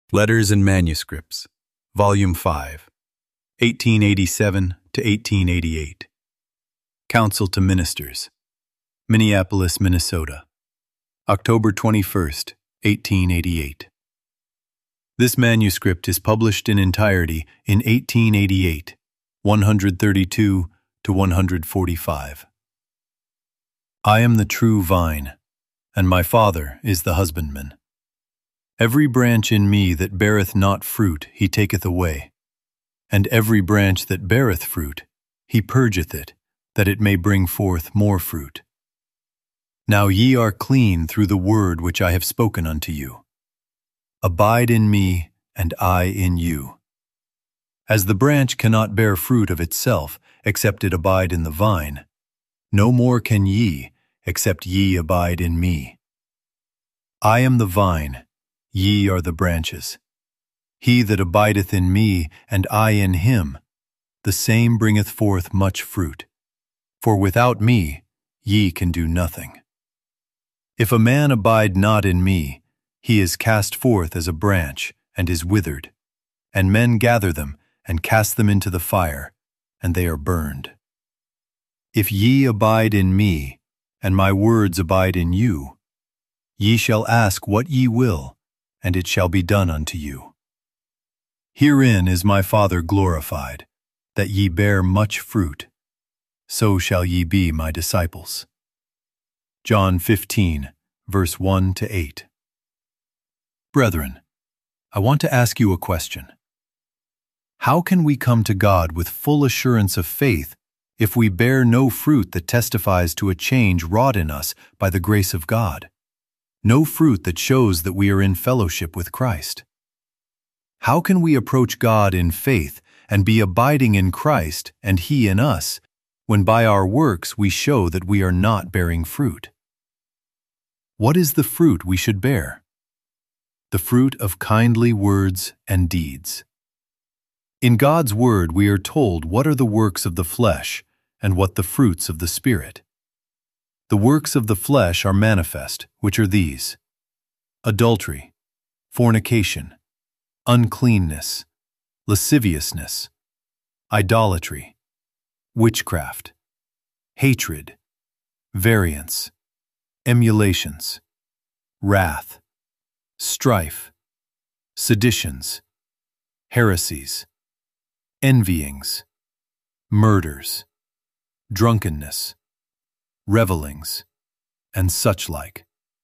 Letters and Manuscripts, Volume 5, 1887 to 1888. Council to Ministers, Minneapolis, Minnesota, October 21st, 1888. This manuscript is published in entirety in 1888, 132 to 145. I am the true vine, and my Father is the husbandman. Every branch in me that beareth not fruit he taketh away, and every branch that beareth fruit he purgeth it, that it may bring forth more fruit. Now ye are clean through the word which I have spoken unto you. Abide in me, and I in you. As the branch cannot bear fruit of itself, except it abide in the vine, no more can ye, except ye abide in me. I am the vine, ye are the branches. He that abideth in me, and I in him, the same bringeth forth much fruit. For without me ye can do nothing. If a man abide not in me, he is cast forth as a branch, and is withered. And men gather them, and cast them into the fire, and they are burned. If ye abide in me, and my words abide in you, ye shall ask what ye will, and it shall be done unto you. Herein is my Father glorified, that ye bear much fruit. So shall ye be my disciples. John 15, verse 1 to 8. Brethren, I want to ask you a question. How can we come to God with full assurance of faith if we bear no fruit that testifies to a change wrought in us by the grace of God? No fruit that shows that we are in fellowship with Christ. How can we approach God in faith and be abiding in Christ and He in us, when by our works we show that we are not bearing fruit? What is the fruit we should bear? The fruit of kindly words and deeds. In God's Word we are told what are the works of the flesh and what the fruits of the Spirit. The works of the flesh are manifest, which are these: adultery, fornication, uncleanness, lasciviousness, idolatry, witchcraft, hatred, variance, emulations, wrath, strife, seditions, heresies, envyings, murders, drunkenness, revellings, and such like.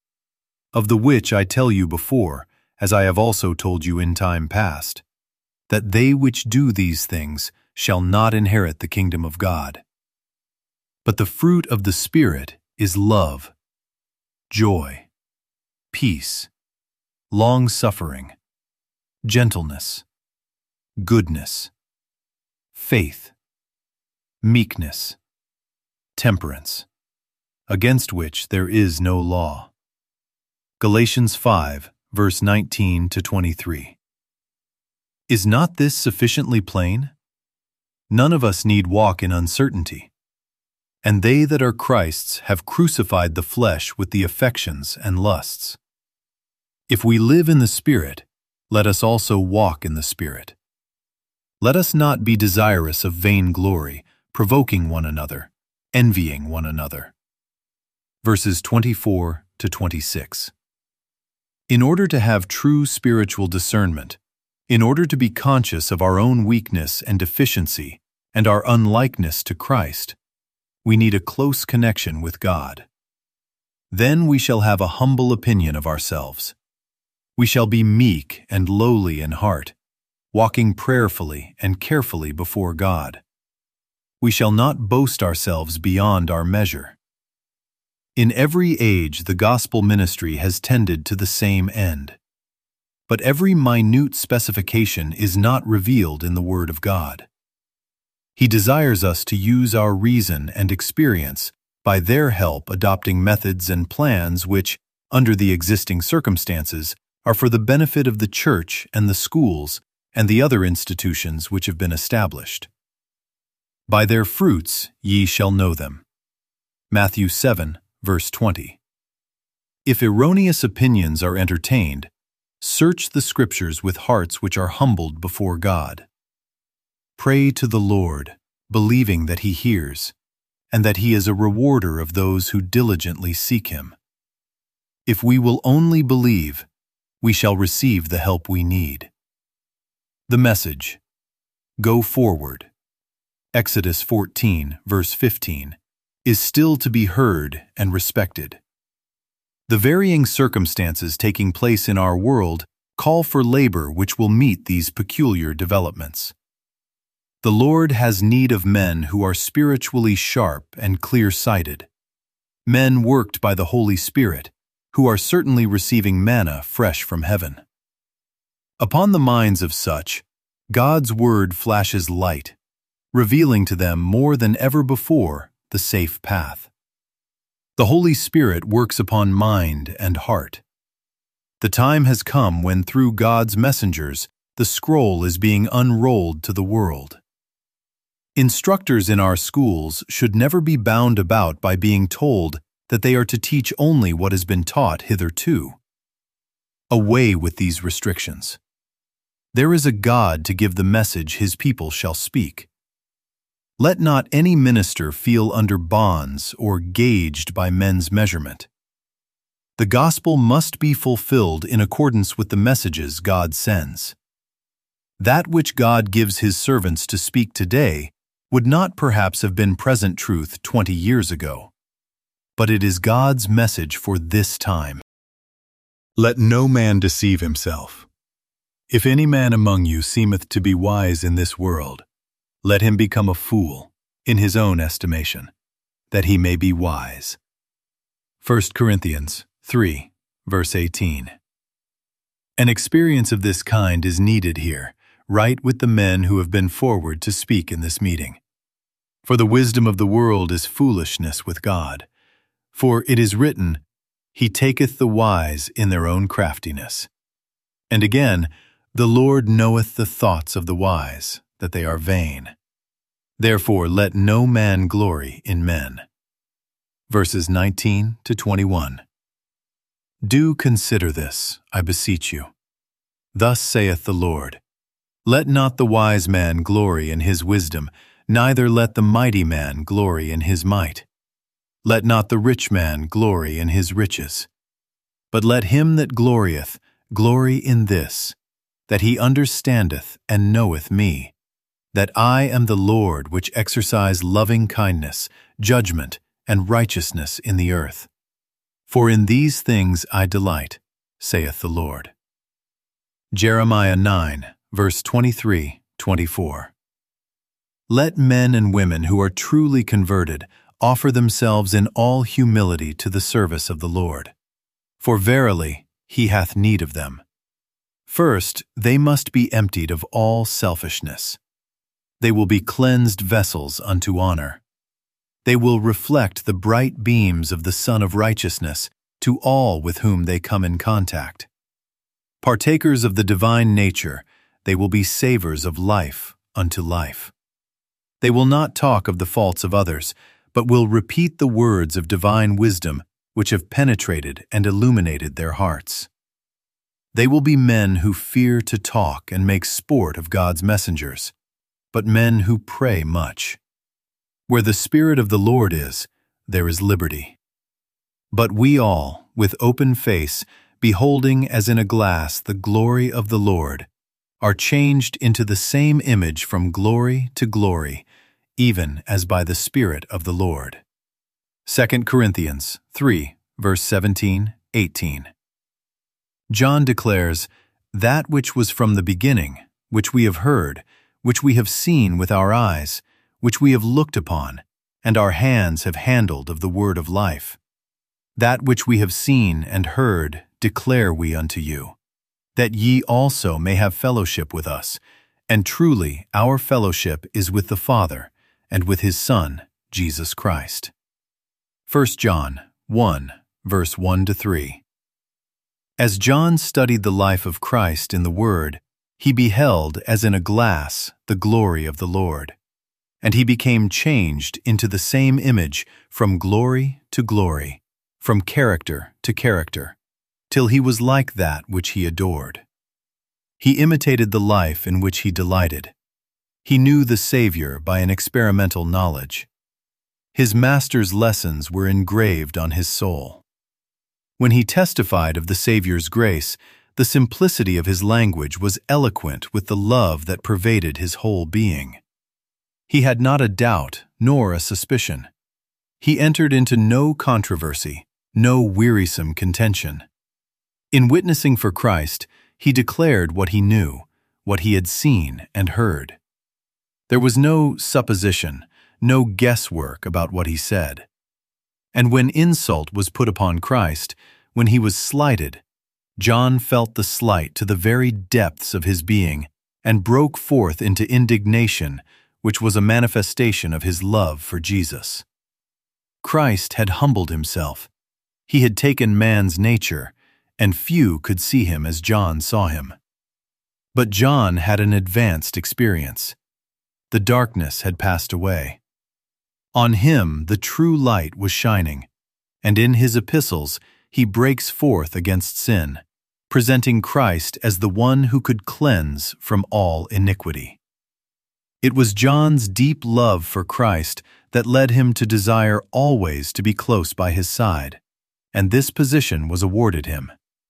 Of the which I tell you before, as I have also told you in time past, that they which do these things shall not inherit the kingdom of God. But the fruit of the Spirit is love, joy, peace, long-suffering, gentleness, goodness, faith, meekness, temperance, against which there is no law. Galatians 5, verse 19 to 23. Is not this sufficiently plain? None of us need walk in uncertainty. And they that are Christ's have crucified the flesh with the affections and lusts. If we live in the Spirit, let us also walk in the Spirit. Let us not be desirous of vain glory, provoking one another, envying one another. Verses 24 to 26. In order to have true spiritual discernment, in order to be conscious of our own weakness and deficiency and our unlikeness to Christ, we need a close connection with God. Then we shall have a humble opinion of ourselves. We shall be meek and lowly in heart, walking prayerfully and carefully before God. We shall not boast ourselves beyond our measure. In every age the gospel ministry has tended to the same end. But every minute specification is not revealed in the Word of God. He desires us to use our reason and experience, by their help adopting methods and plans which, under the existing circumstances, are for the benefit of the church and the schools and the other institutions which have been established. By their fruits ye shall know them. Matthew 7, verse 20. If erroneous opinions are entertained, search the Scriptures with hearts which are humbled before God. Pray to the Lord, believing that He hears, and that He is a rewarder of those who diligently seek Him. If we will only believe, we shall receive the help we need. The message, Go forward, Exodus 14, verse 15, is still to be heard and respected. The varying circumstances taking place in our world call for labor which will meet these peculiar developments. The Lord has need of men who are spiritually sharp and clear-sighted, men worked by the Holy Spirit, who are certainly receiving manna fresh from heaven. Upon the minds of such, God's word flashes light, revealing to them more than ever before the safe path. The Holy Spirit works upon mind and heart. The time has come when through God's messengers the scroll is being unrolled to the world. Instructors in our schools should never be bound about by being told that they are to teach only what has been taught hitherto. Away with these restrictions. There is a God to give the message His people shall speak. Let not any minister feel under bonds or gauged by men's measurement. The gospel must be fulfilled in accordance with the messages God sends. That which God gives His servants to speak today would not perhaps have been present truth 20 years ago, but it is God's message for this time. Let no man deceive himself. If any man among you seemeth to be wise in this world, let him become a fool in his own estimation, that he may be wise. 1 Corinthians 3, verse 18. An experience of this kind is needed here, right with the men who have been forward to speak in this meeting. For the wisdom of the world is foolishness with God. For it is written, He taketh the wise in their own craftiness. And again, the Lord knoweth the thoughts of the wise, that they are vain. Therefore let no man glory in men. Verses 19 to 21. Do consider this, I beseech you. Thus saith the Lord, Let not the wise man glory in his wisdom, neither let the mighty man glory in his might. Let not the rich man glory in his riches. But let him that glorieth glory in this, that he understandeth and knoweth me, that I am the Lord which exercise loving kindness, judgment, and righteousness in the earth. For in these things I delight, saith the Lord. Jeremiah 9, verse 23-24. Let men and women who are truly converted offer themselves in all humility to the service of the Lord. For verily, He hath need of them. First, they must be emptied of all selfishness. They will be cleansed vessels unto honor. They will reflect the bright beams of the Sun of Righteousness to all with whom they come in contact. Partakers of the divine nature, they will be savors of life unto life. They will not talk of the faults of others, but will repeat the words of divine wisdom which have penetrated and illuminated their hearts. They will be men who fear to talk and make sport of God's messengers, but men who pray much. Where the Spirit of the Lord is, there is liberty. But we all, with open face, beholding as in a glass the glory of the Lord, are changed into the same image from glory to glory, even as by the Spirit of the Lord. 2 Corinthians 3, verse 17-18. John declares, That which was from the beginning, which we have heard, which we have seen with our eyes, which we have looked upon, and our hands have handled of the word of life. That which we have seen and heard declare we unto you, that ye also may have fellowship with us, and truly our fellowship is with the Father, and with His Son, Jesus Christ. 1 John 1, verse 1-3. As John studied the life of Christ in the Word, he beheld as in a glass the glory of the Lord, and he became changed into the same image from glory to glory, from character to character, till he was like that which he adored. He imitated the life in which he delighted. He knew the Savior by an experimental knowledge. His Master's lessons were engraved on his soul. When he testified of the Savior's grace, the simplicity of his language was eloquent with the love that pervaded his whole being. He had not a doubt nor a suspicion. He entered into no controversy, no wearisome contention. In witnessing for Christ, he declared what he knew, what he had seen and heard. There was no supposition, no guesswork about what he said. And when insult was put upon Christ, when he was slighted, John felt the slight to the very depths of his being and broke forth into indignation, which was a manifestation of his love for Jesus. Christ had humbled himself. He had taken man's nature, and few could see him as John saw him. But John had an advanced experience. The darkness had passed away. On him the true light was shining, and in his epistles he breaks forth against sin, presenting Christ as the one who could cleanse from all iniquity. It was John's deep love for Christ that led him to desire always to be close by his side, and this position was awarded him.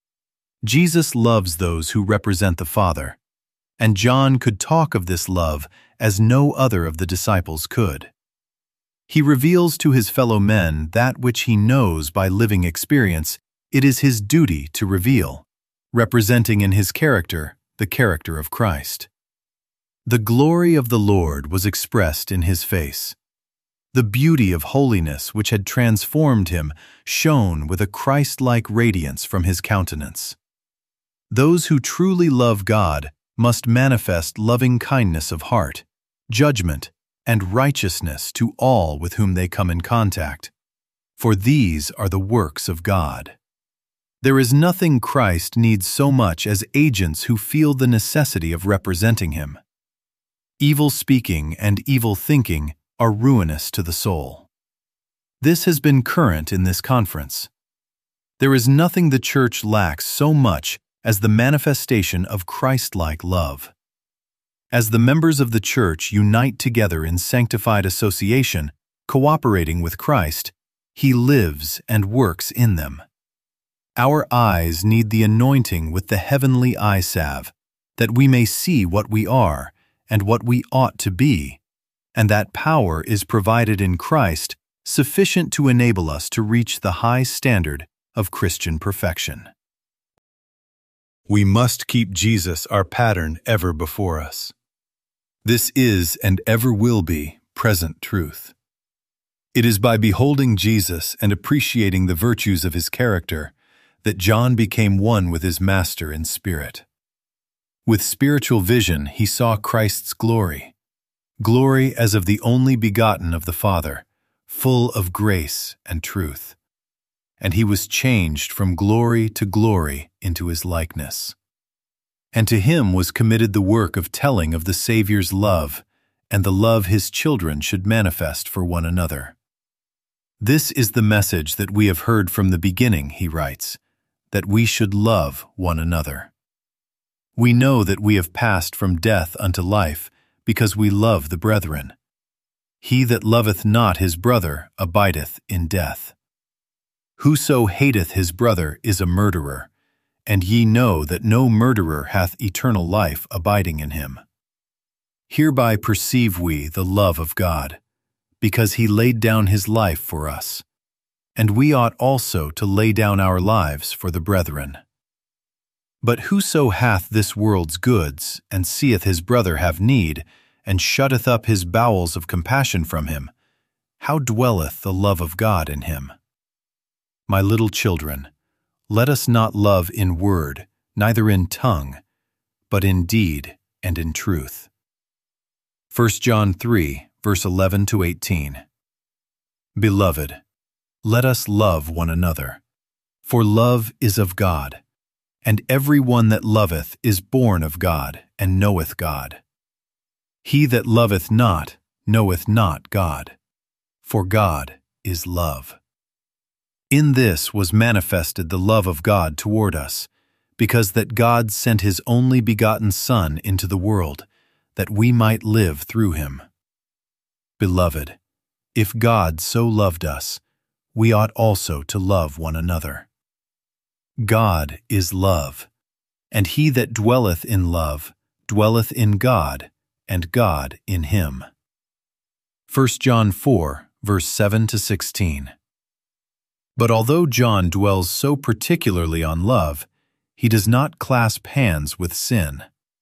Jesus loves those who represent the Father, and John could talk of this love as no other of the disciples could. He reveals to his fellow men that which he knows by living experience it is his duty to reveal, representing in his character the character of Christ. The glory of the Lord was expressed in his face. The beauty of holiness which had transformed him shone with a Christ-like radiance from his countenance. Those who truly love God must manifest loving kindness of heart, judgment, and righteousness to all with whom they come in contact, for these are the works of God. There is nothing Christ needs so much as agents who feel the necessity of representing him. Evil speaking and evil thinking are ruinous to the soul. This has been current in this conference. There is nothing the Church lacks so much as the manifestation of Christ-like love. As the members of the Church unite together in sanctified association, cooperating with Christ, He lives and works in them. Our eyes need the anointing with the heavenly eye salve, that we may see what we are and what we ought to be, and that power is provided in Christ sufficient to enable us to reach the high standard of Christian perfection. We must keep Jesus our pattern ever before us. This is and ever will be present truth. It is by beholding Jesus and appreciating the virtues of his character that John became one with his Master in spirit. With spiritual vision, he saw Christ's glory, glory as of the only begotten of the Father, full of grace and truth. And he was changed from glory to glory into his likeness. And to him was committed the work of telling of the Savior's love and the love his children should manifest for one another. This is the message that we have heard from the beginning, he writes, that we should love one another. We know that we have passed from death unto life because we love the brethren. He that loveth not his brother abideth in death. Whoso hateth his brother is a murderer, and ye know that no murderer hath eternal life abiding in him. Hereby perceive we the love of God, because he laid down his life for us, and we ought also to lay down our lives for the brethren. But whoso hath this world's goods, and seeth his brother have need, and shutteth up his bowels of compassion from him, how dwelleth the love of God in him? My little children, let us not love in word, neither in tongue, but in deed and in truth. 1 John 3, verse 11 to 18. Beloved, let us love one another, for love is of God, and every one that loveth is born of God and knoweth God. He that loveth not knoweth not God, for God is love. In this was manifested the love of God toward us, because that God sent his only begotten Son into the world, that we might live through him. Beloved, if God so loved us, we ought also to love one another. God is love, and he that dwelleth in love dwelleth in God, and God in him. 1 John 4, verse 7-16. But although John dwells so particularly on love, he does not clasp hands with sin.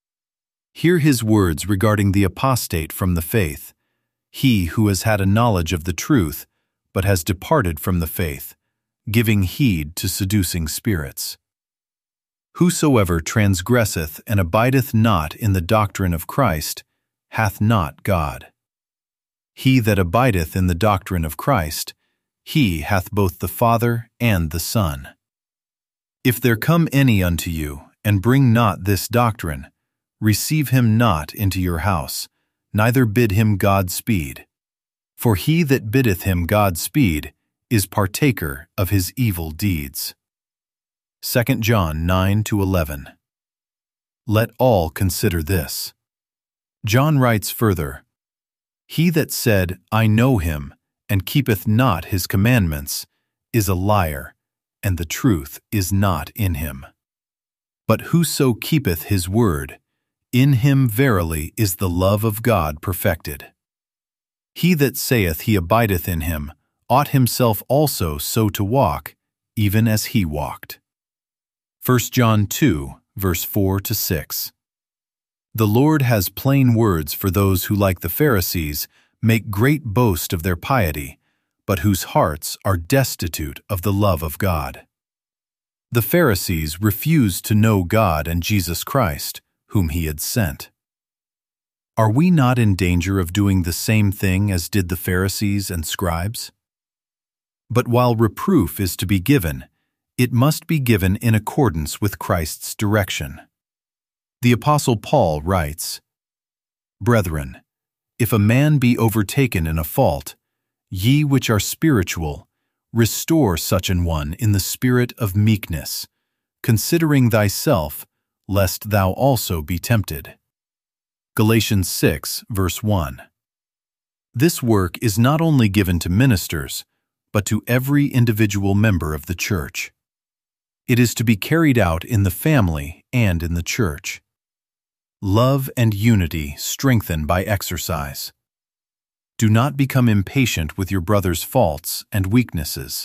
Hear his words regarding the apostate from the faith, he who has had a knowledge of the truth, but has departed from the faith, giving heed to seducing spirits. Whosoever transgresseth and abideth not in the doctrine of Christ hath not God. He that abideth in the doctrine of Christ, he hath both the Father and the Son. If there come any unto you, and bring not this doctrine, receive him not into your house, neither bid him God-speed. For he that biddeth him God-speed is partaker of his evil deeds. 2 John 9-11. Let all consider this. John writes further, He that said, I know him, and keepeth not his commandments, is a liar, and the truth is not in him. But whoso keepeth his word, in him verily is the love of God perfected. He that saith he abideth in him, ought himself also so to walk, even as he walked. 1 John 2, verse 4-6. The Lord has plain words for those who, like the Pharisees, make great boast of their piety, but whose hearts are destitute of the love of God. The Pharisees refused to know God and Jesus Christ, whom he had sent. Are we not in danger of doing the same thing as did the Pharisees and scribes? But while reproof is to be given, it must be given in accordance with Christ's direction. The Apostle Paul writes, Brethren, if a man be overtaken in a fault, ye which are spiritual, restore such an one in the spirit of meekness, considering thyself, lest thou also be tempted. Galatians 6, verse 1. This work is not only given to ministers, but to every individual member of the church. It is to be carried out in the family and in the church. Love and unity strengthen by exercise. Do not become impatient with your brother's faults and weaknesses.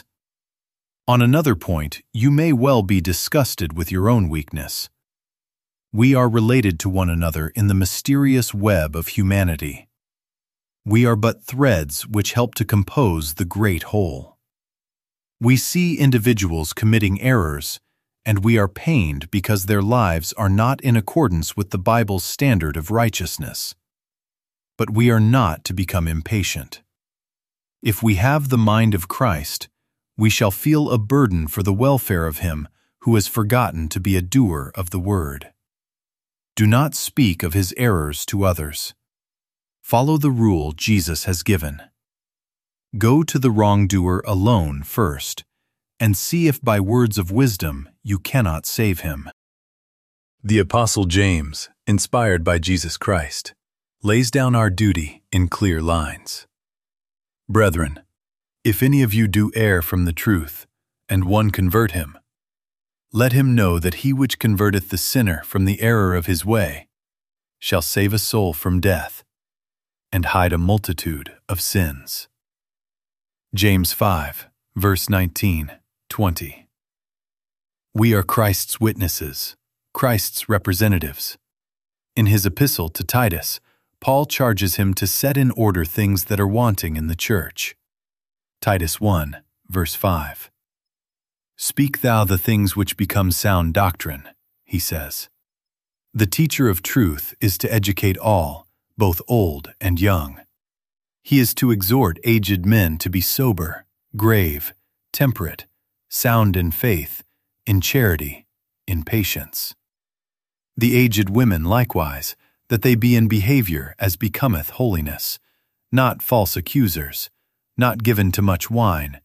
On another point, you may well be disgusted with your own weakness. We are related to one another in the mysterious web of humanity. We are but threads which help to compose the great whole. We see individuals committing errors, and we are pained because their lives are not in accordance with the Bible's standard of righteousness. But we are not to become impatient. If we have the mind of Christ, we shall feel a burden for the welfare of him who has forgotten to be a doer of the word. Do not speak of his errors to others. Follow the rule Jesus has given. Go to the wrongdoer alone first, and see if by words of wisdom you cannot save him. The Apostle James, inspired by Jesus Christ, lays down our duty in clear lines. Brethren, if any of you do err from the truth, and one convert him, let him know that he which converteth the sinner from the error of his way shall save a soul from death, and hide a multitude of sins. James 5, verse 19-20. We are Christ's witnesses, Christ's representatives. In his epistle to Titus, Paul charges him to set in order things that are wanting in the church. Titus 1, verse 5. Speak thou the things which become sound doctrine, he says. The teacher of truth is to educate all, both old and young. He is to exhort aged men to be sober, grave, temperate, sound in faith, in charity, in patience. The aged women likewise, that they be in behavior as becometh holiness, not false accusers, not given to much wine,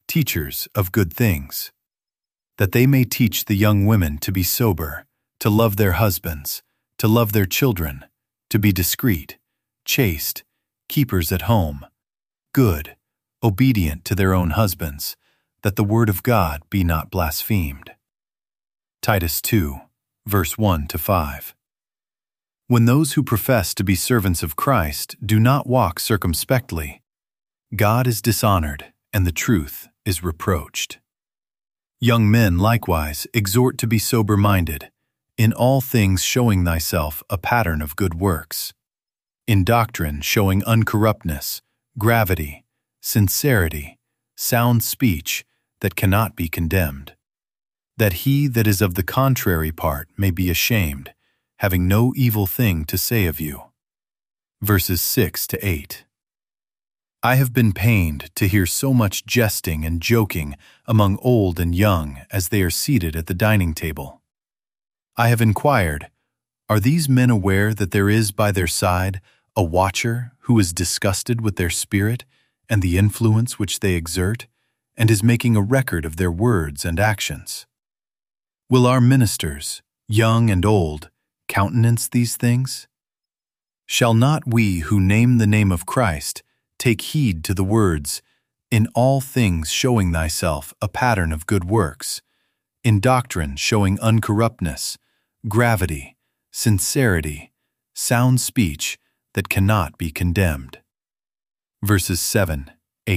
teachers of good things, that they may teach the young women to be sober, to love their husbands, to love their children, to be discreet, chaste, keepers at home, good, obedient to their own husbands, that the word of God be not blasphemed. Titus 2, verse 1-5. When those who profess to be servants of Christ do not walk circumspectly, God is dishonored and the truth is reproached. Young men likewise exhort to be sober-minded, in all things showing thyself a pattern of good works, in doctrine showing uncorruptness, gravity, sincerity, sound speech that cannot be condemned, that he that is of the contrary part may be ashamed, having no evil thing to say of you. Verses 6-8. I have been pained to hear so much jesting and joking among old and young as they are seated at the dining table. I have inquired, are these men aware that there is by their side a watcher who is disgusted with their spirit and the influence which they exert, and is making a record of their words and actions? Will our ministers, young and old, countenance these things? Shall not we who name the name of Christ take heed to the words, in all things showing thyself a pattern of good works, in doctrine showing uncorruptness, gravity, sincerity, sound speech that cannot be condemned? Verses 7-8.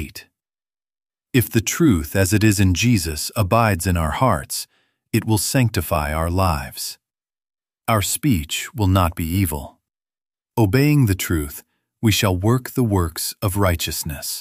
If the truth as it is in Jesus abides in our hearts, it will sanctify our lives. Our speech will not be evil. Obeying the truth, we shall work the works of righteousness.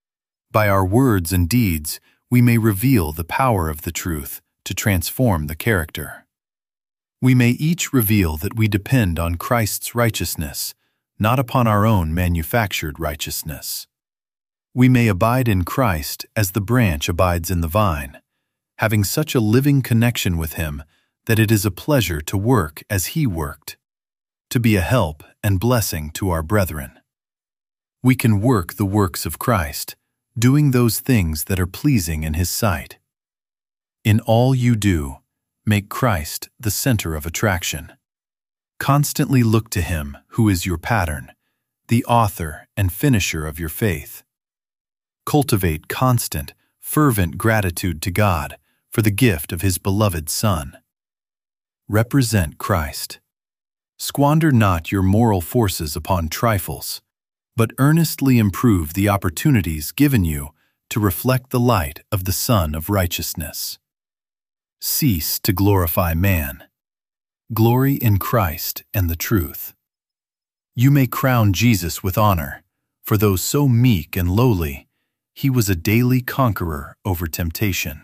By our words and deeds, we may reveal the power of the truth to transform the character. We may each reveal that we depend on Christ's righteousness, not upon our own manufactured righteousness. We may abide in Christ as the branch abides in the vine, having such a living connection with Him that it is a pleasure to work as He worked, to be a help and blessing to our brethren. We can work the works of Christ, doing those things that are pleasing in His sight. In all you do, make Christ the center of attraction. Constantly look to Him who is your pattern, the author and finisher of your faith. Cultivate constant, fervent gratitude to God for the gift of His beloved Son. Represent Christ. Squander not your moral forces upon trifles, but earnestly improve the opportunities given you to reflect the light of the Sun of Righteousness. Cease to glorify man. Glory in Christ and the truth. You may crown Jesus with honor, for though so meek and lowly, He was a daily conqueror over temptation.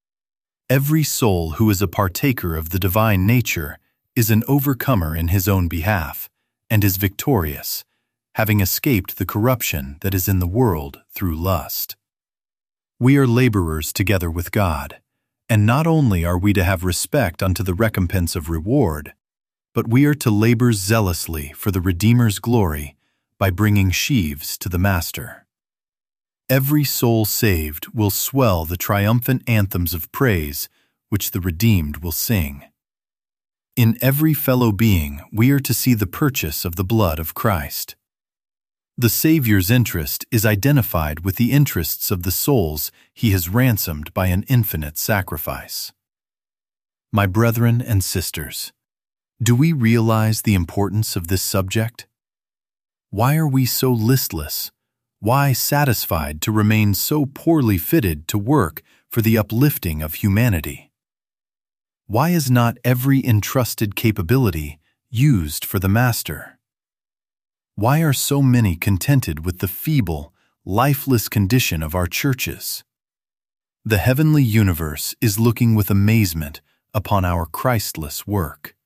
Every soul who is a partaker of the divine nature is an overcomer in his own behalf, and is victorious, having escaped the corruption that is in the world through lust. We are laborers together with God, and not only are we to have respect unto the recompense of reward, but we are to labor zealously for the Redeemer's glory by bringing sheaves to the Master. Every soul saved will swell the triumphant anthems of praise which the redeemed will sing. In every fellow being we are to see the purchase of the blood of Christ. The Savior's interest is identified with the interests of the souls He has ransomed by an infinite sacrifice. My brethren and sisters, do we realize the importance of this subject? Why are we so listless? Why satisfied to remain so poorly fitted to work for the uplifting of humanity? Why is not every entrusted capability used for the Master? Why are so many contented with the feeble, lifeless condition of our churches? The heavenly universe is looking with amazement upon our Christless work.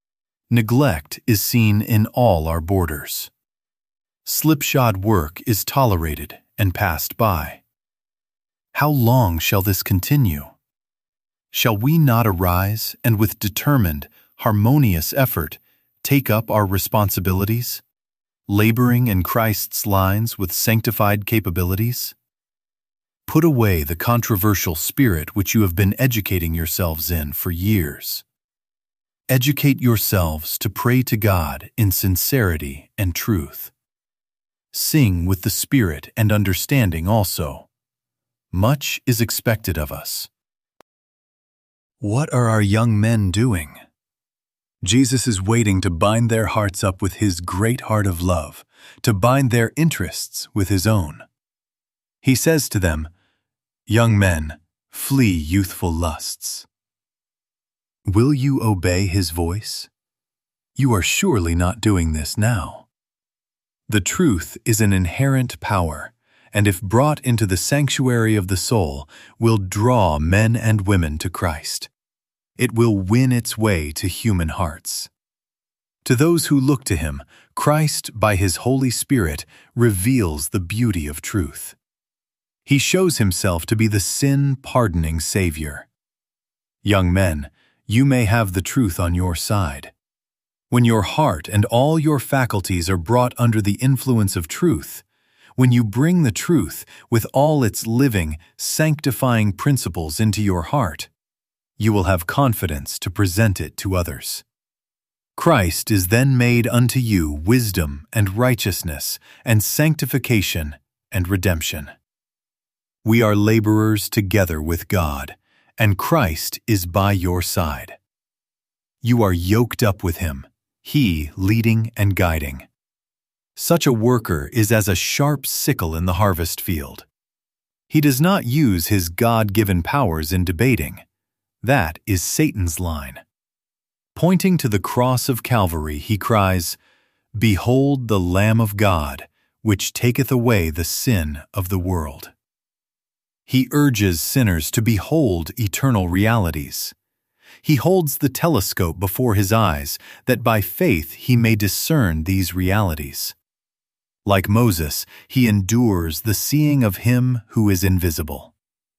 Neglect is seen in all our borders. Slipshod work is tolerated and passed by. How long shall this continue? Shall we not arise and with determined, harmonious effort take up our responsibilities, laboring in Christ's lines with sanctified capabilities? Put away the controversial spirit which you have been educating yourselves in for years. Educate yourselves to pray to God in sincerity and truth. Sing with the Spirit and understanding also. Much is expected of us. What are our young men doing? Jesus is waiting to bind their hearts up with His great heart of love, to bind their interests with His own. He says to them, "Young men, flee youthful lusts." Will you obey His voice? You are surely not doing this now. The truth is an inherent power, and if brought into the sanctuary of the soul, will draw men and women to Christ. It will win its way to human hearts. To those who look to Him, Christ, by His Holy Spirit, reveals the beauty of truth. He shows Himself to be the sin-pardoning Savior. Young men, you may have the truth on your side. When your heart and all your faculties are brought under the influence of truth, when you bring the truth with all its living, sanctifying principles into your heart, you will have confidence to present it to others. Christ is then made unto you wisdom and righteousness and sanctification and redemption. We are laborers together with God, and Christ is by your side. You are yoked up with Him, He leading and guiding. Such a worker is as a sharp sickle in the harvest field. He does not use his God-given powers in debating. That is Satan's line. Pointing to the cross of Calvary, he cries, "Behold the Lamb of God, which taketh away the sin of the world." He urges sinners to behold eternal realities. He holds the telescope before his eyes, that by faith he may discern these realities. Like Moses, he endures the seeing of Him who is invisible.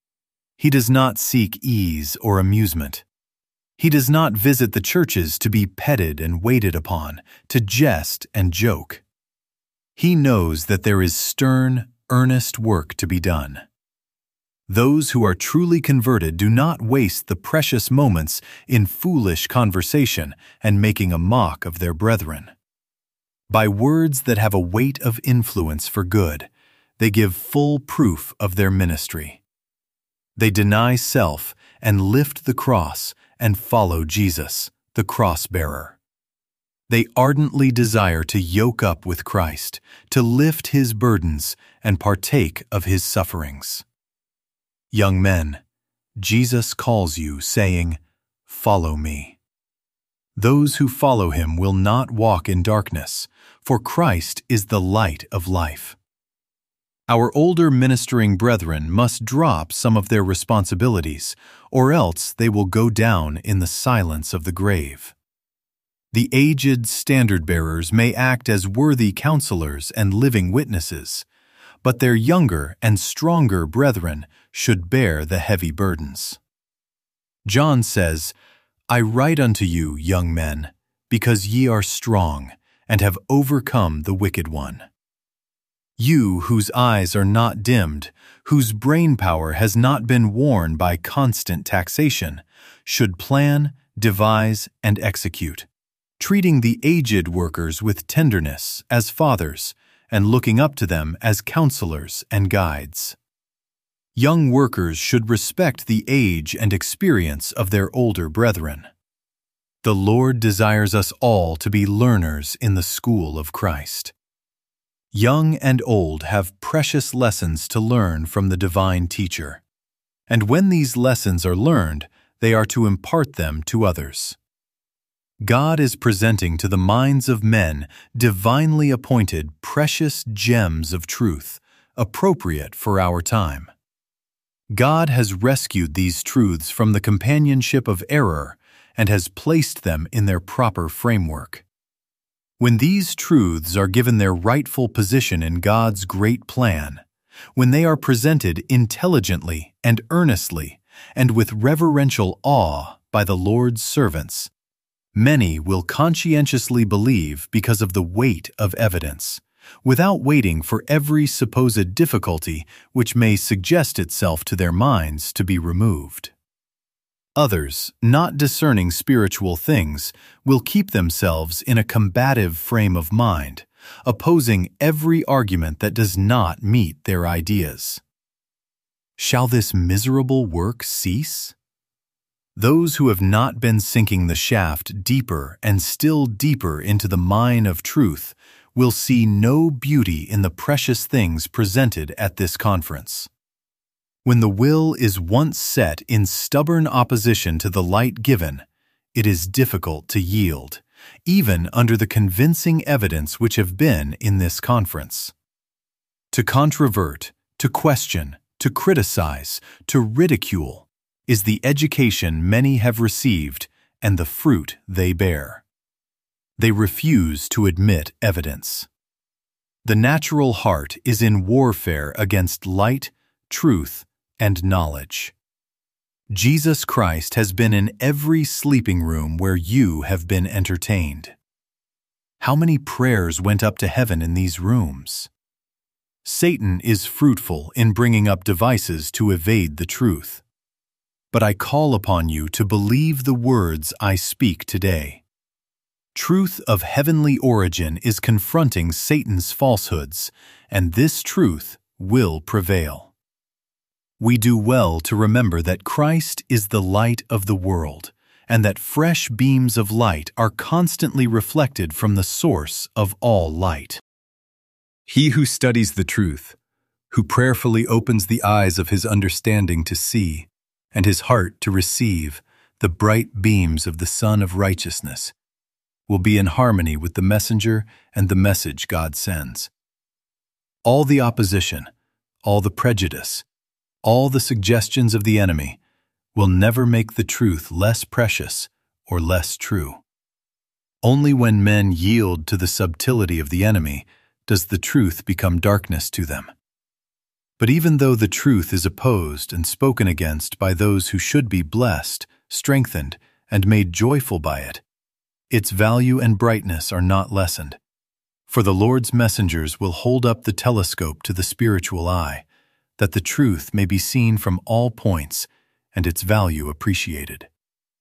He does not seek ease or amusement. He does not visit the churches to be petted and waited upon, to jest and joke. He knows that there is stern, earnest work to be done. Those who are truly converted do not waste the precious moments in foolish conversation and making a mock of their brethren. By words that have a weight of influence for good, they give full proof of their ministry. They deny self and lift the cross and follow Jesus, the cross-bearer. They ardently desire to yoke up with Christ, to lift His burdens and partake of His sufferings. Young men, Jesus calls you, saying, "Follow me." Those who follow Him will not walk in darkness, for Christ is the light of life. Our older ministering brethren must drop some of their responsibilities, or else they will go down in the silence of the grave. The aged standard-bearers may act as worthy counselors and living witnesses, but their younger and stronger brethren should bear the heavy burdens. John says, "I write unto you, young men, because ye are strong, and have overcome the wicked one." You whose eyes are not dimmed, whose brain power has not been worn by constant taxation, should plan, devise, and execute, treating the aged workers with tenderness as fathers, and looking up to them as counselors and guides. Young workers should respect the age and experience of their older brethren. The Lord desires us all to be learners in the school of Christ. Young and old have precious lessons to learn from the divine teacher, and when these lessons are learned, they are to impart them to others. God is presenting to the minds of men divinely appointed precious gems of truth, appropriate for our time. God has rescued these truths from the companionship of error and has placed them in their proper framework. When these truths are given their rightful position in God's great plan, when they are presented intelligently and earnestly and with reverential awe by the Lord's servants, many will conscientiously believe because of the weight of evidence, without waiting for every supposed difficulty which may suggest itself to their minds to be removed. Others, not discerning spiritual things, will keep themselves in a combative frame of mind, opposing every argument that does not meet their ideas. Shall this miserable work cease? Those who have not been sinking the shaft deeper and still deeper into the mine of truth will see no beauty in the precious things presented at this conference. When the will is once set in stubborn opposition to the light given, it is difficult to yield, even under the convincing evidence which have been in this conference. To controvert, to question, to criticize, to ridicule, is the education many have received and the fruit they bear. They refuse to admit evidence. The natural heart is in warfare against light, truth, and knowledge. Jesus Christ has been in every sleeping room where you have been entertained. How many prayers went up to heaven in these rooms? Satan is fruitful in bringing up devices to evade the truth. But I call upon you to believe the words I speak today. Truth of heavenly origin is confronting Satan's falsehoods, and this truth will prevail. We do well to remember that Christ is the light of the world, and that fresh beams of light are constantly reflected from the source of all light. He who studies the truth, who prayerfully opens the eyes of his understanding to see, and his heart to receive the bright beams of the Sun of Righteousness, will be in harmony with the messenger and the message God sends. All the opposition, all the prejudice, all the suggestions of the enemy will never make the truth less precious or less true. Only when men yield to the subtlety of the enemy does the truth become darkness to them. But even though the truth is opposed and spoken against by those who should be blessed, strengthened, and made joyful by it, its value and brightness are not lessened. For the Lord's messengers will hold up the telescope to the spiritual eye, that the truth may be seen from all points and its value appreciated.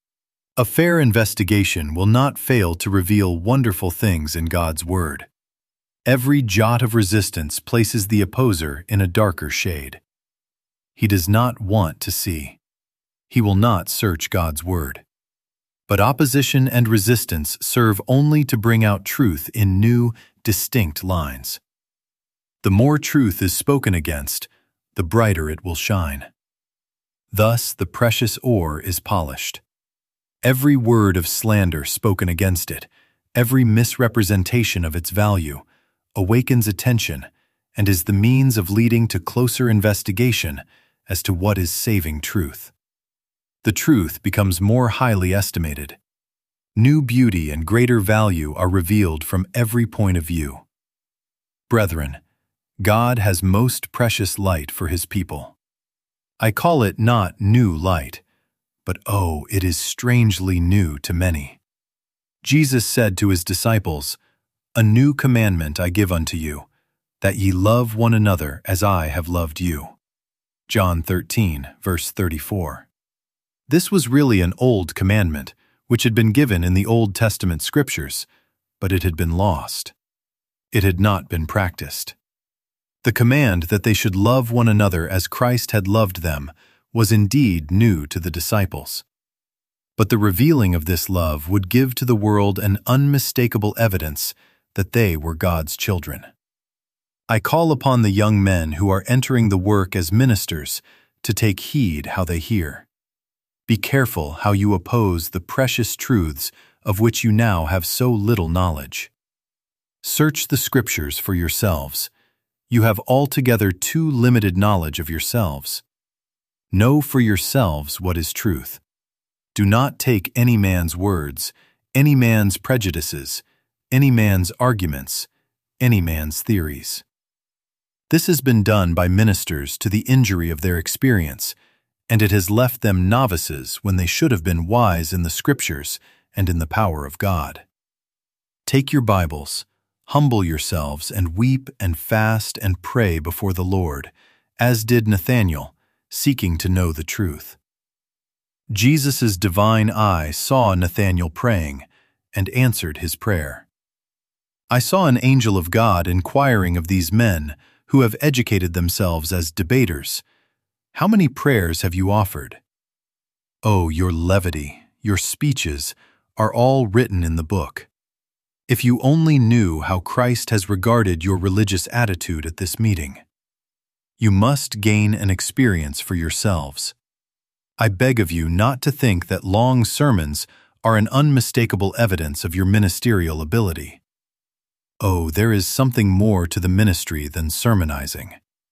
A fair investigation will not fail to reveal wonderful things in God's Word. Every jot of resistance places the opposer in a darker shade. He does not want to see. He will not search God's Word. But opposition and resistance serve only to bring out truth in new, distinct lines. The more truth is spoken against, the brighter it will shine. Thus the precious ore is polished. Every word of slander spoken against it, every misrepresentation of its value, awakens attention and is the means of leading to closer investigation as to what is saving truth. The truth becomes more highly estimated. New beauty and greater value are revealed from every point of view. Brethren, God has most precious light for His people. I call it not new light, but oh, it is strangely new to many. Jesus said to His disciples, "A new commandment I give unto you, that ye love one another as I have loved you." John 13, verse 34. This was really an old commandment, which had been given in the Old Testament scriptures, but it had been lost. It had not been practiced. The command that they should love one another as Christ had loved them was indeed new to the disciples. But the revealing of this love would give to the world an unmistakable evidence that they were God's children. I call upon the young men who are entering the work as ministers to take heed how they hear. Be careful how you oppose the precious truths of which you now have so little knowledge. Search the Scriptures for yourselves. You have altogether too limited knowledge of yourselves. Know for yourselves what is truth. Do not take any man's words, any man's prejudices, any man's arguments, any man's theories. This has been done by ministers to the injury of their experience, and it has left them novices when they should have been wise in the Scriptures and in the power of God. Take your Bibles, Humble yourselves and weep and fast and pray before the Lord, as did Nathanael, seeking to know the truth. Jesus' divine eye saw Nathanael praying and answered his prayer. I saw an angel of God inquiring of these men who have educated themselves as debaters, "How many prayers have you offered?" Oh, your levity, your speeches, are all written in the book. If you only knew how Christ has regarded your religious attitude at this meeting. You must gain an experience for yourselves. I beg of you not to think that long sermons are an unmistakable evidence of your ministerial ability. Oh, there is something more to the ministry than sermonizing.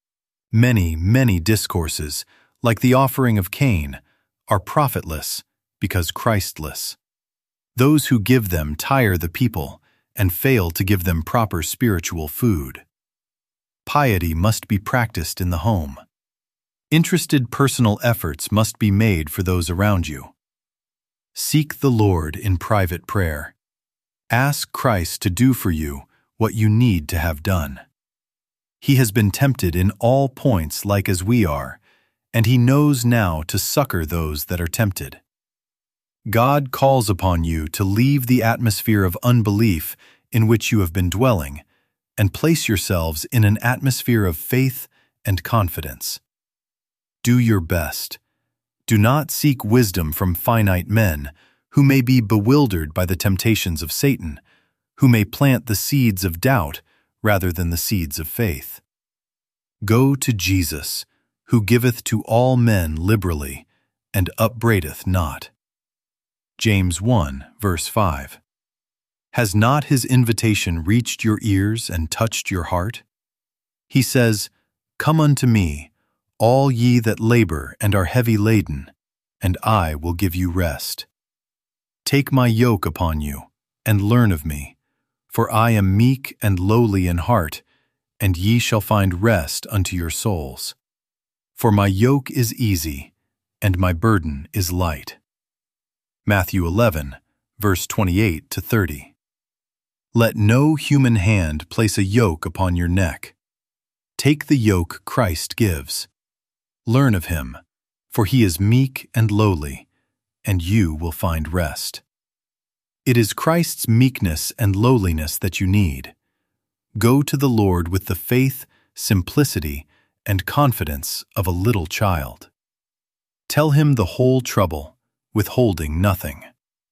Many, many discourses, like the offering of Cain, are profitless because Christless. Those who give them tire the people and fail to give them proper spiritual food. Piety must be practiced in the home. Interested personal efforts must be made for those around you. Seek the Lord in private prayer. Ask Christ to do for you what you need to have done. He has been tempted in all points like as we are, and he knows now to succor those that are tempted. God calls upon you to leave the atmosphere of unbelief in which you have been dwelling and place yourselves in an atmosphere of faith and confidence. Do your best. Do not seek wisdom from finite men who may be bewildered by the temptations of Satan, who may plant the seeds of doubt rather than the seeds of faith. Go to Jesus, who giveth to all men liberally and upbraideth not. James 1, verse 5. Has not his invitation reached your ears and touched your heart? He says, "Come unto me, all ye that labor and are heavy laden, and I will give you rest. Take my yoke upon you, and learn of me, for I am meek and lowly in heart, and ye shall find rest unto your souls. For my yoke is easy, and my burden is light." Matthew 11, verse 28 to 30. Let no human hand place a yoke upon your neck. Take the yoke Christ gives. Learn of him, for he is meek and lowly, and you will find rest. It is Christ's meekness and lowliness that you need. Go to the Lord with the faith, simplicity, and confidence of a little child. Tell him the whole trouble, withholding nothing.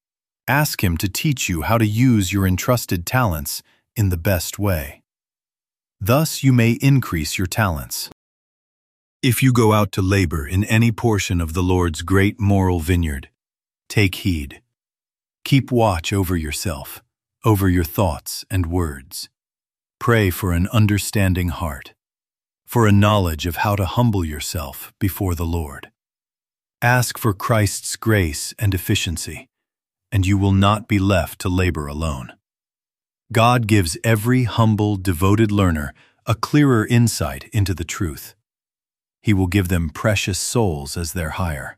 Ask him to teach you how to use your entrusted talents in the best way. Thus you may increase your talents. If you go out to labor in any portion of the Lord's great moral vineyard, take heed. Keep watch over yourself, over your thoughts and words. Pray for an understanding heart, for a knowledge of how to humble yourself before the Lord. Ask for Christ's grace and efficiency, and you will not be left to labor alone. God gives every humble, devoted learner a clearer insight into the truth. He will give them precious souls as their hire.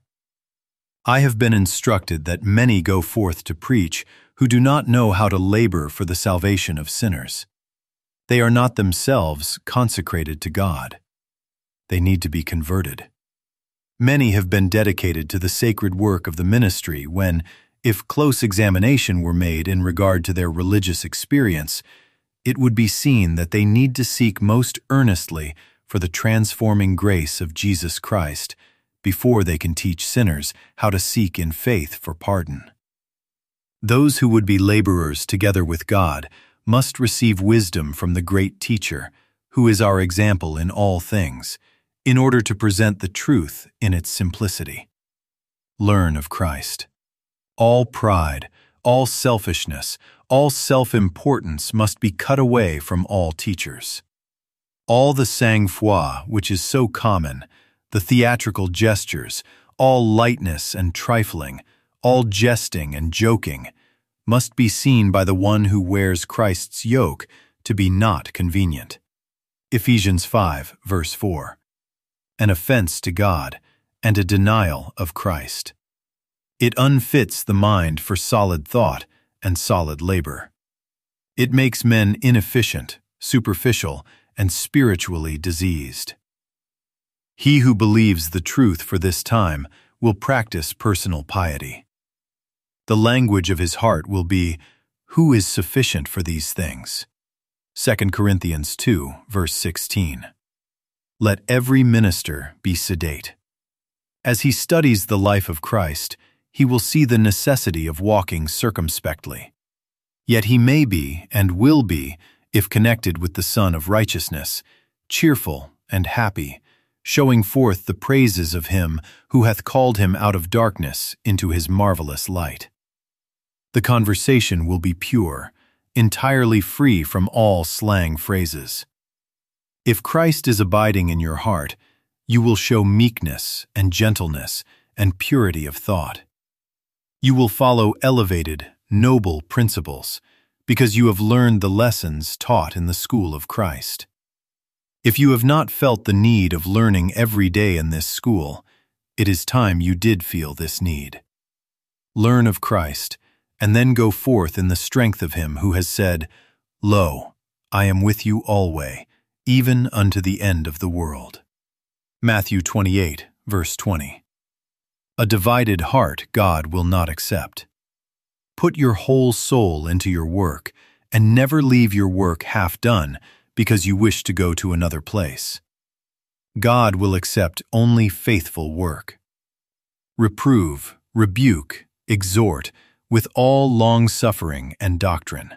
I have been instructed that many go forth to preach who do not know how to labor for the salvation of sinners. They are not themselves consecrated to God. They need to be converted. Many have been dedicated to the sacred work of the ministry when, if close examination were made in regard to their religious experience, it would be seen that they need to seek most earnestly for the transforming grace of Jesus Christ before they can teach sinners how to seek in faith for pardon. Those who would be laborers together with God must receive wisdom from the great teacher, who is our example in all things, in order to present the truth in its simplicity. Learn of Christ. All pride, all selfishness, all self-importance must be cut away from all teachers. All the sang-froid, which is so common, the theatrical gestures, all lightness and trifling, all jesting and joking, must be seen by the one who wears Christ's yoke to be not convenient. Ephesians 5, verse 4. An offense to God and a denial of Christ. It unfits the mind for solid thought and solid labor. It makes men inefficient, superficial, and spiritually diseased. He who believes the truth for this time will practice personal piety. The language of his heart will be, "Who is sufficient for these things?" 2 Corinthians 2, verse 16. Let every minister be sedate. As he studies the life of Christ, he will see the necessity of walking circumspectly. Yet he may be, and will be, if connected with the Son of Righteousness, cheerful and happy, showing forth the praises of him who hath called him out of darkness into his marvelous light. The conversation will be pure, entirely free from all slang phrases. If Christ is abiding in your heart, you will show meekness and gentleness and purity of thought. You will follow elevated, noble principles, because you have learned the lessons taught in the school of Christ. If you have not felt the need of learning every day in this school, it is time you did feel this need. Learn of Christ, and then go forth in the strength of him who has said, "Lo, I am with you alway, even unto the end of the world." Matthew 28, verse 20. A divided heart God will not accept. Put your whole soul into your work, and never leave your work half done because you wish to go to another place. God will accept only faithful work. Reprove, rebuke, exhort, with all long-suffering and doctrine.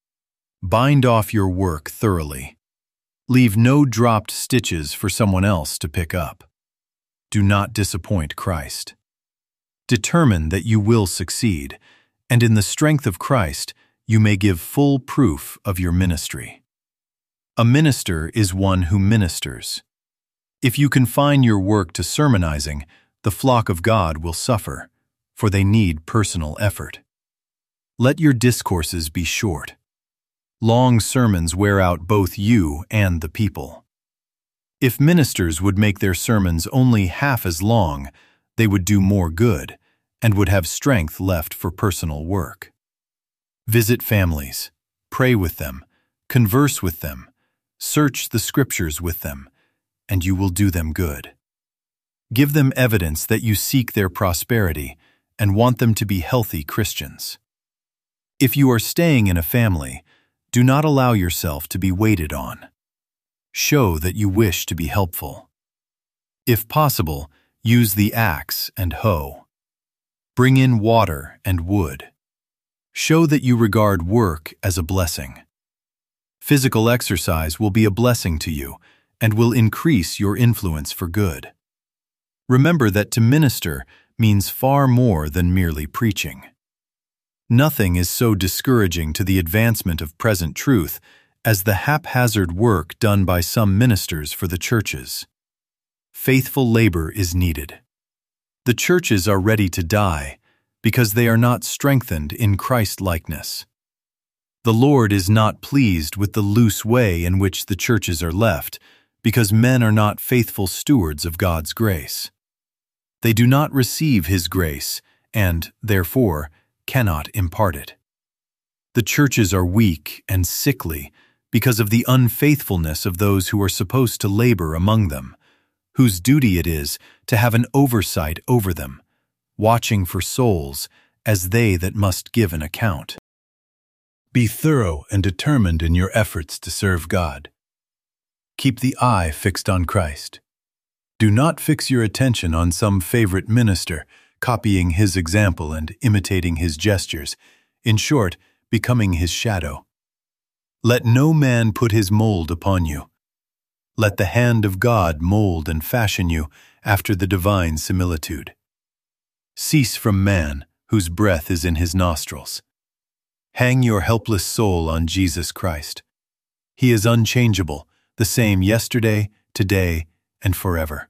Bind off your work thoroughly. Leave no dropped stitches for someone else to pick up. Do not disappoint Christ. Determine that you will succeed, and in the strength of Christ, you may give full proof of your ministry. A minister is one who ministers. If you confine your work to sermonizing, the flock of God will suffer, for they need personal effort. Let your discourses be short. Long sermons wear out both you and the people. If ministers would make their sermons only half as long, they would do more good and would have strength left for personal work. Visit families, pray with them, converse with them, search the scriptures with them, and you will do them good. Give them evidence that you seek their prosperity and want them to be healthy Christians. If you are staying in a family, do not allow yourself to be waited on. Show that you wish to be helpful. If possible, use the axe and hoe. Bring in water and wood. Show that you regard work as a blessing. Physical exercise will be a blessing to you and will increase your influence for good. Remember that to minister means far more than merely preaching. Nothing is so discouraging to the advancement of present truth as the haphazard work done by some ministers for the churches. Faithful labor is needed. The churches are ready to die because they are not strengthened in Christ-likeness. The Lord is not pleased with the loose way in which the churches are left because men are not faithful stewards of God's grace. They do not receive His grace and, therefore, cannot impart it. The churches are weak and sickly because of the unfaithfulness of those who are supposed to labor among them, whose duty it is to have an oversight over them, watching for souls as they that must give an account. Be thorough and determined in your efforts to serve God. Keep the eye fixed on Christ. Do not fix your attention on some favorite minister, copying his example and imitating his gestures, in short, becoming his shadow. Let no man put his mold upon you. Let the hand of God mold and fashion you after the divine similitude. Cease from man, whose breath is in his nostrils. Hang your helpless soul on Jesus Christ. He is unchangeable, the same yesterday, today, and forever.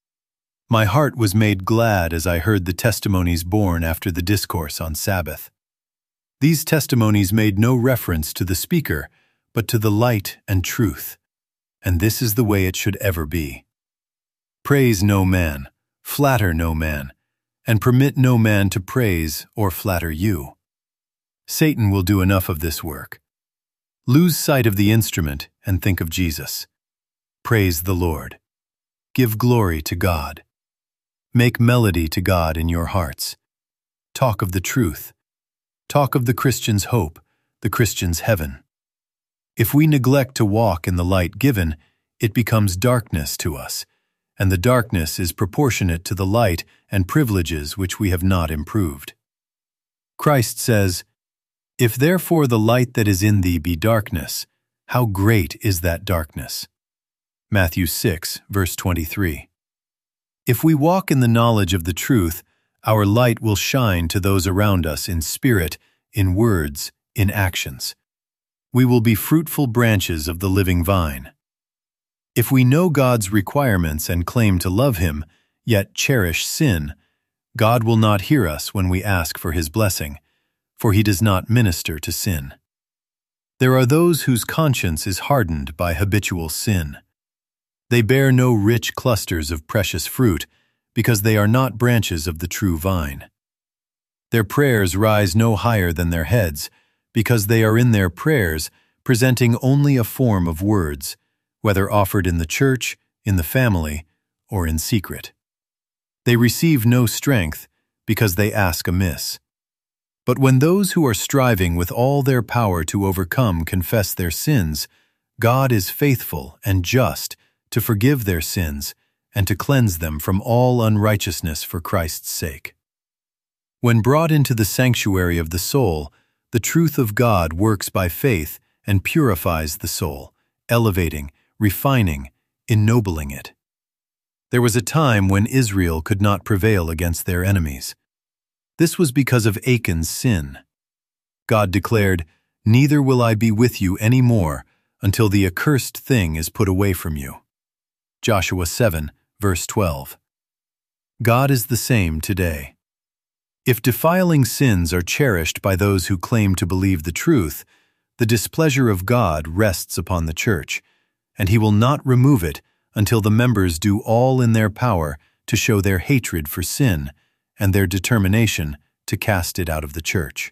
My heart was made glad as I heard the testimonies borne after the discourse on Sabbath. These testimonies made no reference to the speaker, but to the light and truth, and this is the way it should ever be. Praise no man, flatter no man, and permit no man to praise or flatter you. Satan will do enough of this work. Lose sight of the instrument and think of Jesus. Praise the Lord. Give glory to God. Make melody to God in your hearts. Talk of the truth. Talk of the Christian's hope, the Christian's heaven. If we neglect to walk in the light given, it becomes darkness to us, and the darkness is proportionate to the light and privileges which we have not improved. Christ says, "If therefore the light that is in thee be darkness, how great is that darkness?" Matthew 6, verse 23. If we walk in the knowledge of the truth, our light will shine to those around us in spirit, in words, in actions. We will be fruitful branches of the living vine. If we know God's requirements and claim to love Him, yet cherish sin, God will not hear us when we ask for His blessing, for He does not minister to sin. There are those whose conscience is hardened by habitual sin. They bear no rich clusters of precious fruit, because they are not branches of the true vine. Their prayers rise no higher than their heads, because they are in their prayers presenting only a form of words, whether offered in the church, in the family, or in secret. They receive no strength, because they ask amiss. But when those who are striving with all their power to overcome confess their sins, God is faithful and just to forgive their sins and to cleanse them from all unrighteousness for Christ's sake. When brought into the sanctuary of the soul, the truth of God works by faith and purifies the soul, elevating, refining, ennobling it. There was a time when Israel could not prevail against their enemies. This was because of Achan's sin. God declared, "Neither will I be with you any more until the accursed thing is put away from you." Joshua 7, verse 12. God is the same today. If defiling sins are cherished by those who claim to believe the truth, the displeasure of God rests upon the church, and He will not remove it until the members do all in their power to show their hatred for sin and their determination to cast it out of the church.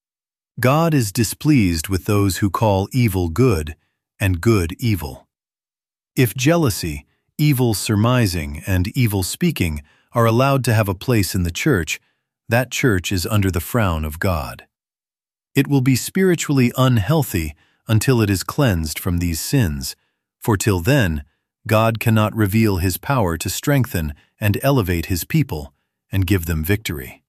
God is displeased with those who call evil good and good evil. If jealousy, evil surmising, and evil speaking are allowed to have a place in the church, that church is under the frown of God. It will be spiritually unhealthy until it is cleansed from these sins, for till then, God cannot reveal His power to strengthen and elevate His people and give them victory.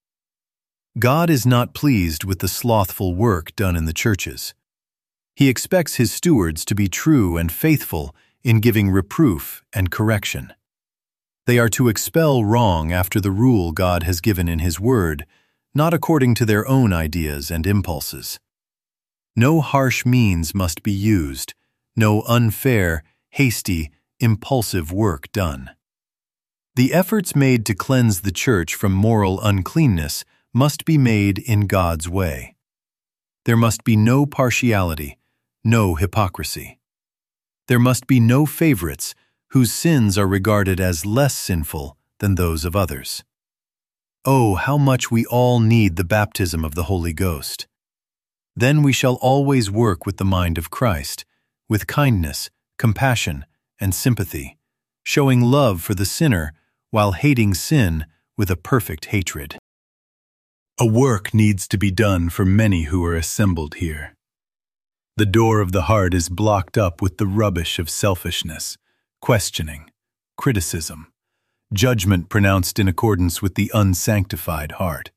God is not pleased with the slothful work done in the churches. He expects His stewards to be true and faithful in giving reproof and correction. They are to expel wrong after the rule God has given in His Word, not according to their own ideas and impulses. No harsh means must be used, no unfair, hasty, impulsive work done. The efforts made to cleanse the church from moral uncleanness must be made in God's way. There must be no partiality, no hypocrisy. There must be no favorites whose sins are regarded as less sinful than those of others. Oh, how much we all need the baptism of the Holy Ghost. Then we shall always work with the mind of Christ, with kindness, compassion, and sympathy, showing love for the sinner while hating sin with a perfect hatred. A work needs to be done for many who are assembled here. The door of the heart is blocked up with the rubbish of selfishness, questioning, criticism, judgment pronounced in accordance with the unsanctified heart.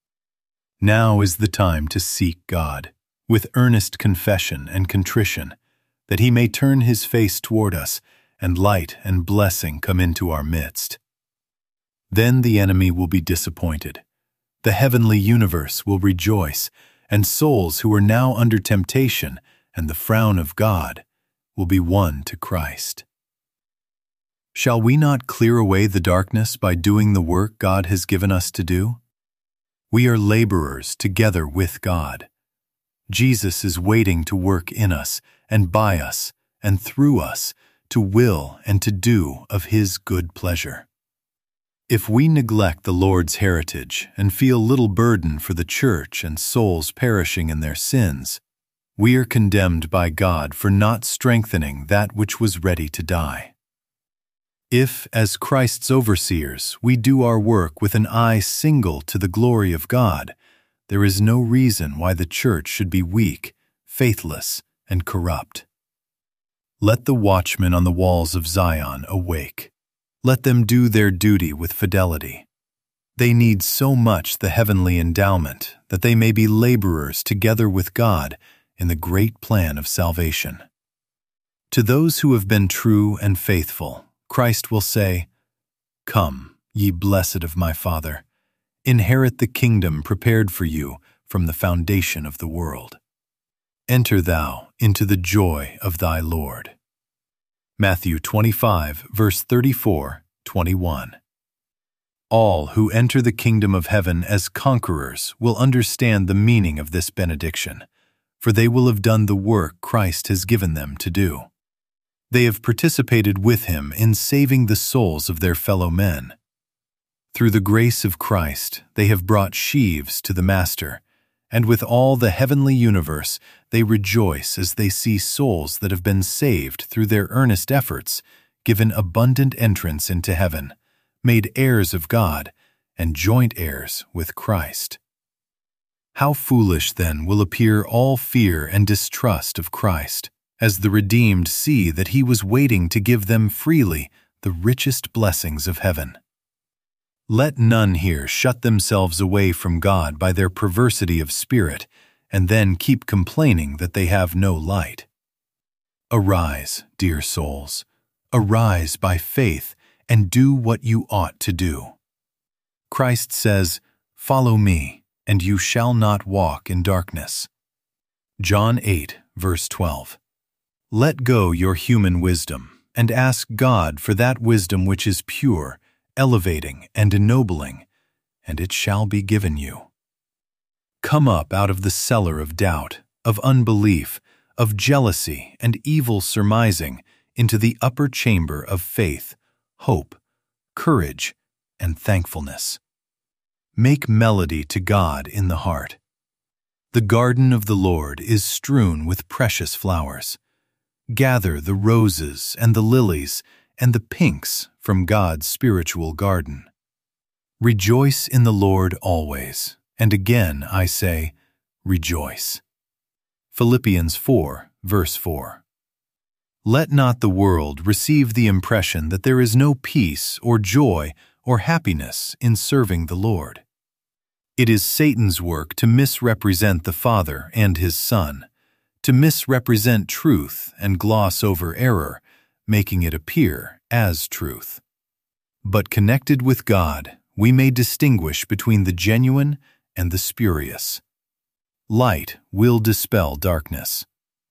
Now is the time to seek God, with earnest confession and contrition, that He may turn His face toward us, and light and blessing come into our midst. Then the enemy will be disappointed. The heavenly universe will rejoice, and souls who are now under temptation and the frown of God will be won to Christ. Shall we not clear away the darkness by doing the work God has given us to do? We are laborers together with God. Jesus is waiting to work in us and by us and through us to will and to do of His good pleasure. If we neglect the Lord's heritage and feel little burden for the church and souls perishing in their sins, We are condemned by God for not strengthening that which was ready to die. If, as Christ's overseers, we do our work with an eye single to the glory of God, there is no reason why the church should be weak, faithless, and corrupt. Let the watchmen on the walls of Zion awake. Let them do their duty with fidelity. They need so much the heavenly endowment that they may be laborers together with God in the great plan of salvation. To those who have been true and faithful, Christ will say, "Come, ye blessed of my Father, inherit the kingdom prepared for you from the foundation of the world. Enter thou into the joy of thy Lord." Matthew 25, verse 34-21. All who enter the kingdom of heaven as conquerors will understand the meaning of this benediction, for they will have done the work Christ has given them to do. They have participated with him in saving the souls of their fellow men. Through the grace of Christ, they have brought sheaves to the Master, and with all the heavenly universe, they rejoice as they see souls that have been saved through their earnest efforts, given abundant entrance into heaven, made heirs of God, and joint heirs with Christ. How foolish, then, will appear all fear and distrust of Christ, as the redeemed see that he was waiting to give them freely the richest blessings of heaven. Let none here shut themselves away from God by their perversity of spirit, and then keep complaining that they have no light. Arise, dear souls, arise by faith, and do what you ought to do. Christ says, "Follow me, and you shall not walk in darkness." John 8, verse 12. Let go your human wisdom, and ask God for that wisdom which is pure, elevating, and ennobling, and it shall be given you. Come up out of the cellar of doubt, of unbelief, of jealousy and evil surmising into the upper chamber of faith, hope, courage, and thankfulness. Make melody to God in the heart. The garden of the Lord is strewn with precious flowers. Gather the roses and the lilies and the pinks from God's spiritual garden. Rejoice in the Lord always, and again I say, rejoice. Philippians 4, verse 4. Let not the world receive the impression that there is no peace or joy or happiness in serving the Lord. It is Satan's work to misrepresent the Father and his Son, to misrepresent truth and gloss over error, making it appear as truth. But connected with God, we may distinguish between the genuine and the spurious. Light will dispel darkness.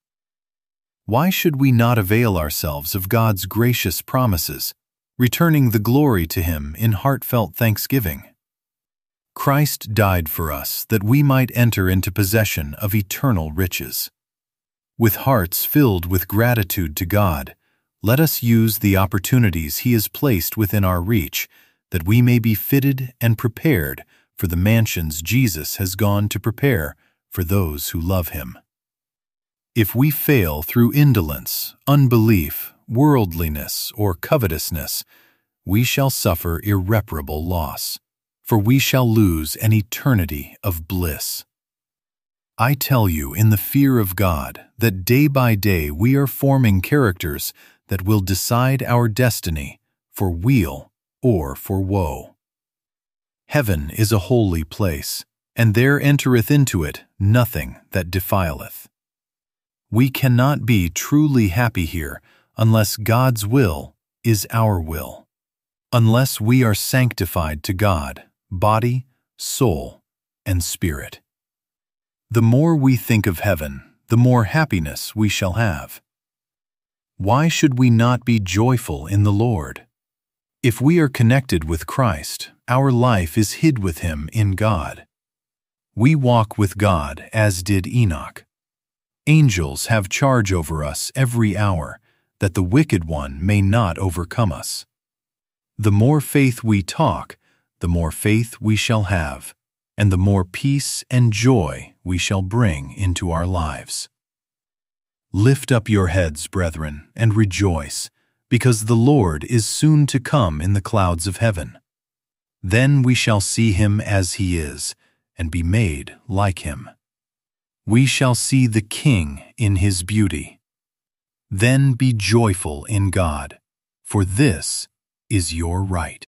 Why should we not avail ourselves of God's gracious promises, returning the glory to Him in heartfelt thanksgiving? Christ died for us that we might enter into possession of eternal riches. With hearts filled with gratitude to God, let us use the opportunities He has placed within our reach, that we may be fitted and prepared for the mansions Jesus has gone to prepare for those who love Him. If we fail through indolence, unbelief, worldliness, or covetousness, we shall suffer irreparable loss, for we shall lose an eternity of bliss. I tell you in the fear of God that day by day we are forming characters that will decide our destiny for weal or for woe. Heaven is a holy place, and there entereth into it nothing that defileth. We cannot be truly happy here unless God's will is our will, unless we are sanctified to God, body, soul, and spirit. The more we think of heaven, the more happiness we shall have. Why should we not be joyful in the Lord? If we are connected with Christ, our life is hid with Him in God. We walk with God as did Enoch. Angels have charge over us every hour, that the wicked one may not overcome us. The more faith we talk, the more faith we shall have, and the more peace and joy we shall bring into our lives. Lift up your heads, brethren, and rejoice, because the Lord is soon to come in the clouds of heaven. Then we shall see him as he is, and be made like him. We shall see the King in his beauty. Then be joyful in God, for this is your right.